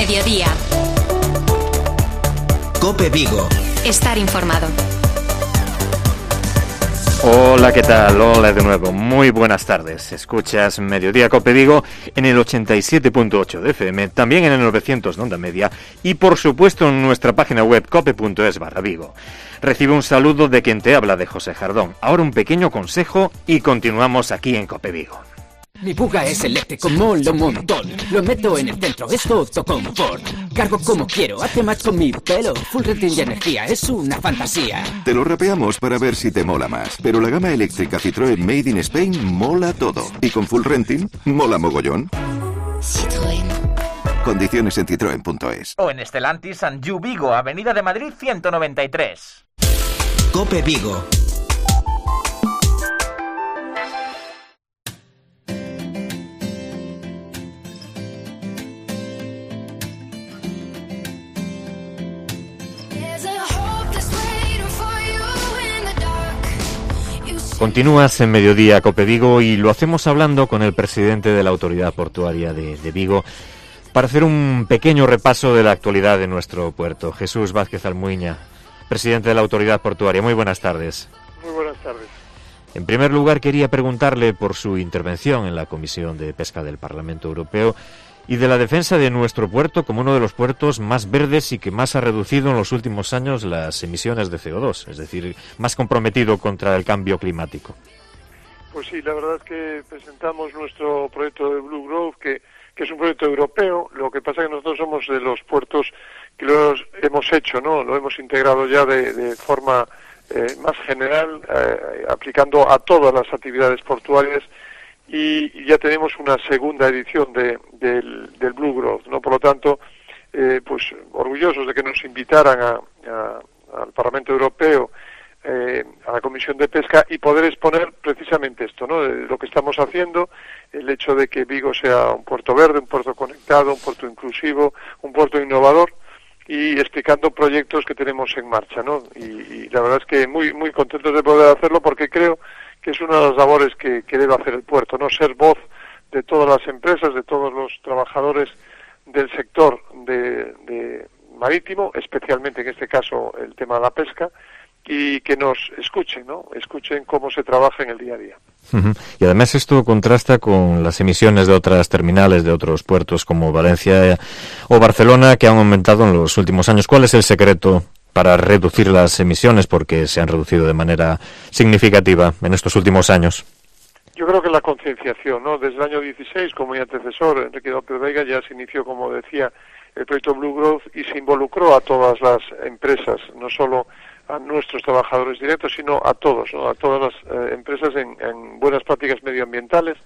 Mediodía. COPE Vigo. Estar informado. Hola, ¿qué tal? Hola de nuevo. Muy buenas tardes. Escuchas Mediodía COPE Vigo en el 87.8 de FM, también en el 900 de onda media y por supuesto en nuestra página web cope.es/Vigo. Recibe un saludo de quien te habla, de José Jardón. Ahora un pequeño consejo y continuamos aquí en COPE Vigo. Mi Buga es eléctrico, mola un montón. Lo meto en el centro, es todo confort. Cargo como quiero, hace match con mi pelo. Full rating y energía, es una fantasía. Te lo rapeamos para ver si te mola más. Pero la gama eléctrica Citroën Made in Spain mola todo. Y con full renting, mola mogollón. Citroën. Condiciones en citroen.es. O en Stellantis Sanju Vigo, Avenida de Madrid 193. COPE Vigo. Continúas en Mediodía COPE Vigo y lo hacemos hablando con el presidente de la Autoridad Portuaria de Vigo para hacer un pequeño repaso de la actualidad de nuestro puerto. Jesús Vázquez Almuiña, presidente de la Autoridad Portuaria. Muy buenas tardes. Muy buenas tardes. En primer lugar, quería preguntarle por su intervención en la Comisión de Pesca del Parlamento Europeo y de la defensa de nuestro puerto como uno de los puertos más verdes y que más ha reducido en los últimos años las emisiones de CO2, es decir, más comprometido contra el cambio climático. Pues sí, la verdad es que presentamos nuestro proyecto de Blue Growth, que es un proyecto europeo. Lo que pasa es que nosotros somos de los puertos que lo hemos hecho, ¿no? Lo hemos integrado ya de forma más general, aplicando a todas las actividades portuarias. Y ya tenemos una segunda edición del Blue Growth, ¿no? Por lo tanto, pues orgullosos de que nos invitaran al Parlamento Europeo, a la Comisión de Pesca, y poder exponer precisamente esto, ¿no? De lo que estamos haciendo, el hecho de que Vigo sea un puerto verde, un puerto conectado, un puerto inclusivo, un puerto innovador, y explicando proyectos que tenemos en marcha, ¿no? Y la verdad es que muy muy contentos de poder hacerlo, porque creo que es una de las labores que debe hacer el puerto, ¿no? Ser voz de todas las empresas, de todos los trabajadores del sector de marítimo, especialmente en este caso el tema de la pesca, y que nos escuchen, ¿no? Escuchen cómo se trabaja en el día a día. Y además esto contrasta con las emisiones de otras terminales, de otros puertos como Valencia o Barcelona, que han aumentado en los últimos años. ¿Cuál es el secreto para reducir las emisiones, porque se han reducido de manera significativa en estos últimos años? Yo creo que la concienciación, ¿no? Desde el año 16, como mi antecesor, Enrique López Veiga, ya se inició, como decía, el proyecto Blue Growth y se involucró a todas las empresas, no solo a nuestros trabajadores directos, sino a todos, ¿no? A todas las empresas en buenas prácticas medioambientales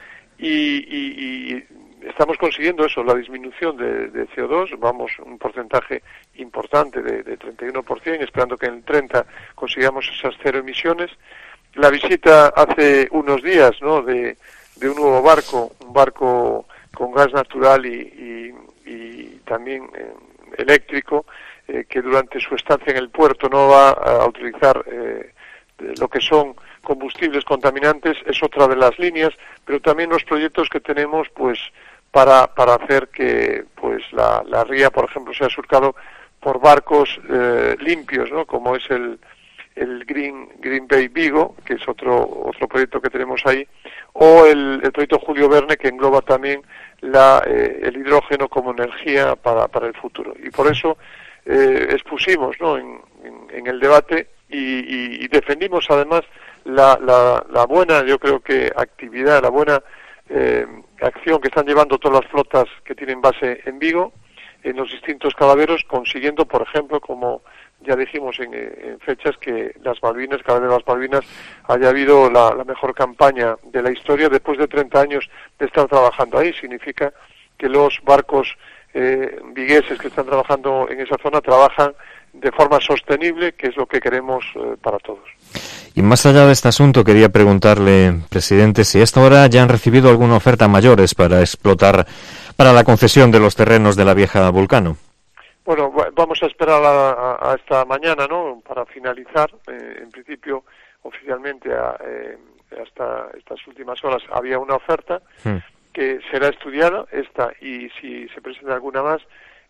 y estamos consiguiendo eso, la disminución de CO2, vamos un porcentaje importante de 31%, esperando que en el 30 consigamos esas cero emisiones. La visita hace unos días, ¿no? de un nuevo barco, un barco con gas natural y también eléctrico, que durante su estancia en el puerto no va a utilizar lo que son combustibles contaminantes, es otra de las líneas, pero también los proyectos que tenemos, pues, para hacer que pues la ría, por ejemplo, sea surcado por barcos limpios, ¿no? Como es el Green Bay Vigo, que es otro proyecto que tenemos ahí, o el proyecto Julio Verne, que engloba también el hidrógeno como energía para el futuro. Y por eso expusimos, ¿no? en el debate y defendimos además la buena, yo creo que actividad, la buena acción que están llevando todas las flotas que tienen base en Vigo, en los distintos caladeros, consiguiendo, por ejemplo, como ya dijimos en fechas, que las Malvinas, Caladero de las Malvinas, haya habido la mejor campaña de la historia después de 30 años de estar trabajando ahí. Significa que los barcos vigueses que están trabajando en esa zona trabajan de forma sostenible, que es lo que queremos para todos. Y más allá de este asunto, quería preguntarle, presidente, si hasta ahora ya han recibido alguna oferta mayores para explotar, para la concesión de los terrenos de la vieja Vulcano. Bueno, vamos a esperar a esta mañana, ¿no? Para finalizar. En principio, oficialmente, hasta estas últimas horas había una oferta que será estudiada, esta, y si se presenta alguna más,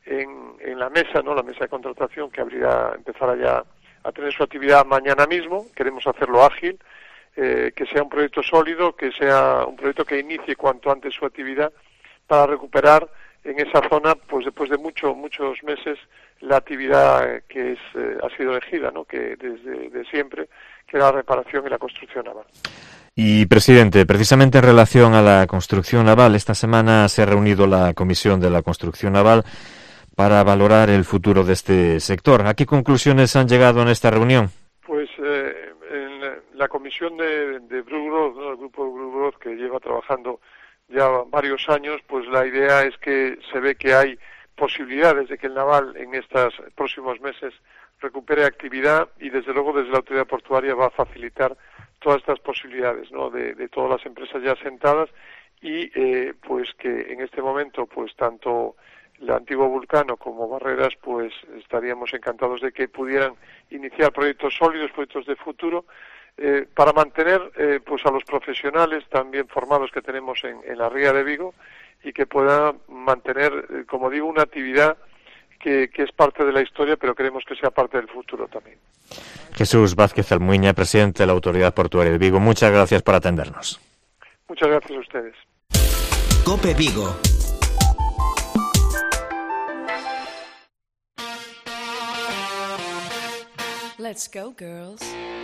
en la mesa, ¿no? La mesa de contratación que empezará ya a tener su actividad mañana mismo. Queremos hacerlo ágil, que sea un proyecto sólido, que sea un proyecto que inicie cuanto antes su actividad para recuperar en esa zona, pues después de muchos meses, la actividad que ha sido elegida, ¿no? Que desde siempre, que era la reparación y la construcción naval. Y, presidente, precisamente en relación a la construcción naval, esta semana se ha reunido la Comisión de la Construcción Naval para valorar el futuro de este sector. ¿A qué conclusiones han llegado en esta reunión? Pues en la comisión de Blue Growth, ¿no? El grupo Blue Growth, que lleva trabajando ya varios años, pues la idea es que se ve que hay posibilidades de que el naval en estos próximos meses recupere actividad, y desde luego desde la autoridad portuaria va a facilitar todas estas posibilidades, ¿no? de todas las empresas ya asentadas, y pues que en este momento pues tanto el antiguo Vulcano como Barreras pues estaríamos encantados de que pudieran iniciar proyectos sólidos, proyectos de futuro, para mantener pues a los profesionales también formados que tenemos en la Ría de Vigo, y que puedan mantener, como digo, una actividad que es parte de la historia, pero queremos que sea parte del futuro también. Jesús Vázquez Almuiña, presidente de la Autoridad Portuaria de Vigo, muchas gracias por atendernos. Muchas gracias a ustedes. COPE Vigo. Let's go, girls.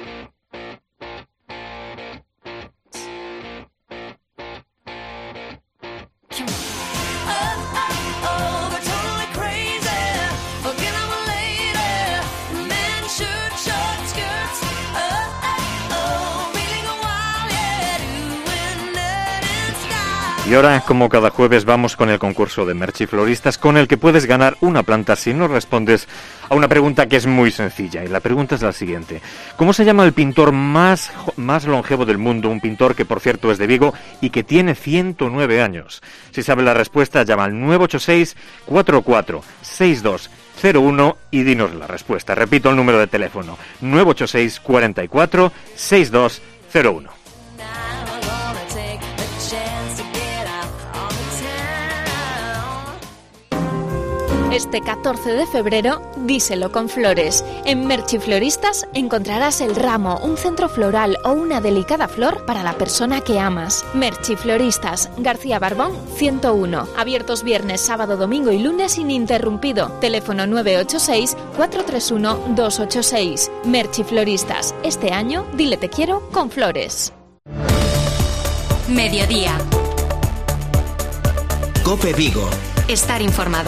Y ahora, como cada jueves, vamos con el concurso de Merchifloristas, con el que puedes ganar una planta si no respondes a una pregunta que es muy sencilla. Y la pregunta es la siguiente: ¿cómo se llama el pintor más longevo del mundo? Un pintor que, por cierto, es de Vigo y que tiene 109 años. Si sabes la respuesta, llama al 986-44-6201 y dinos la respuesta. Repito el número de teléfono: 986-44-6201. Este 14 de febrero, díselo con flores. En Merchifloristas encontrarás el ramo, un centro floral o una delicada flor para la persona que amas. Merchifloristas, García Barbón, 101. Abiertos viernes, sábado, domingo y lunes ininterrumpido. Teléfono 986-431-286. Merchifloristas, este año, dile te quiero con flores. Mediodía. COPE Vigo. Estar informado.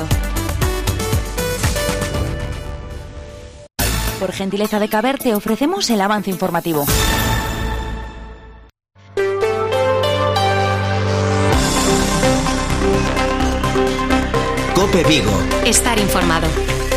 Por gentileza de Caber te ofrecemos el avance informativo. COPE Vigo. Estar informado.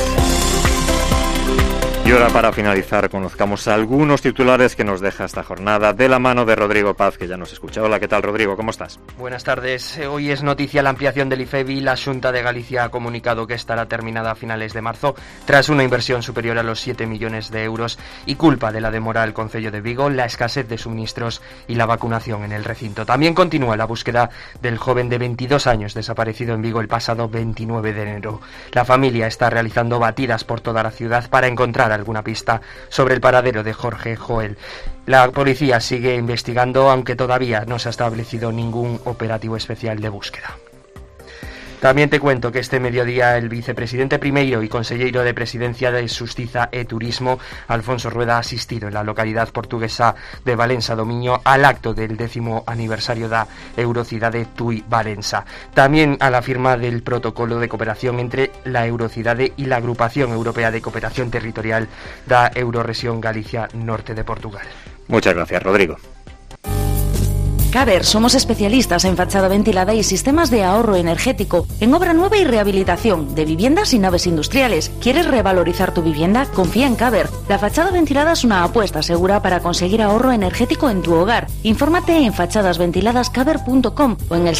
Y ahora, para finalizar, conozcamos algunos titulares que nos deja esta jornada de la mano de Rodrigo Paz, que ya nos escucha. Hola, ¿qué tal, Rodrigo? ¿Cómo estás? Buenas tardes. Hoy es noticia la ampliación del IFEBI. La Xunta de Galicia ha comunicado que estará terminada a finales de marzo, tras una inversión superior a los 7 millones de euros y culpa de la demora del Concello de Vigo, la escasez de suministros y la vacunación en el recinto. También continúa la búsqueda del joven de 22 años desaparecido en Vigo el pasado 29 de enero. La familia está realizando batidas por toda la ciudad para encontrar alguna pista sobre el paradero de Jorge Joel. La policía sigue investigando, aunque todavía no se ha establecido ningún operativo especial de búsqueda. También te cuento que este mediodía el vicepresidente primeiro y conselleiro de Presidencia de Xustiza e Turismo, Alfonso Rueda, ha asistido en la localidad portuguesa de Valença do Miño al acto del 10º aniversario da Eurocidade Tui Valença. También a la firma del protocolo de cooperación entre la Eurocidade y la Agrupación Europea de Cooperación Territorial da Eurorrexión Galicia Norte de Portugal. Muchas gracias, Rodrigo. Caber, somos especialistas en fachada ventilada y sistemas de ahorro energético, en obra nueva y rehabilitación, de viviendas y naves industriales. ¿Quieres revalorizar tu vivienda? Confía en Caber. La fachada ventilada es una apuesta segura para conseguir ahorro energético en tu hogar. Infórmate en fachadasventiladascaber.com o en el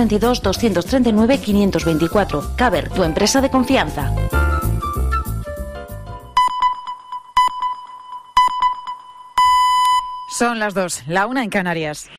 622-239-524. Caber, tu empresa de confianza. Son las 2, la 1 en Canarias.